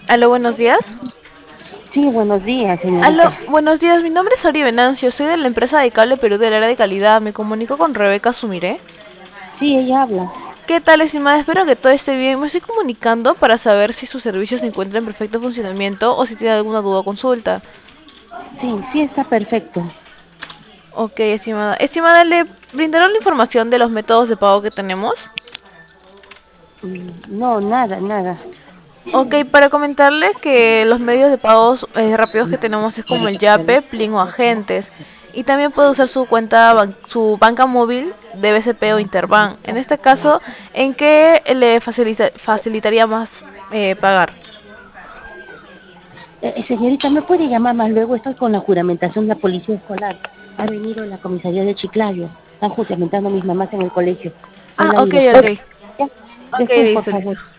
Aló, buenos días. Sí, buenos días, Aló, señorita. buenos días. Mi nombre es Ori Venancio. Soy de la empresa de Cable Perú del área de calidad. Me comunico con Rebeca Sumiré. Sí, ella habla. ¿Qué tal, estimada? Espero que todo esté bien. Me estoy comunicando para saber si su servicio se encuentra en perfecto funcionamiento o si tiene alguna duda o consulta. Sí, sí está perfecto. Ok, estimada. Estimada, ¿le brindaron la información de los métodos de pago que tenemos? No, nada, nada. Ok, para comentarle que los medios de pagos rápidos que tenemos es como el Yape, Plin o Agentes. Y también puede usar su su banca móvil de BCP o Interbank. En este caso, ¿en qué le facilitaría más pagar? Señorita, ¿me puede llamar más luego? Estoy con la juramentación de la policía escolar. Ha venido la comisaría de Chiclayo. Están juramentando a mis mamás en el colegio. Soy Ah, la ok, ok. directora. Ya, Ok, después, por listo, favor. listo.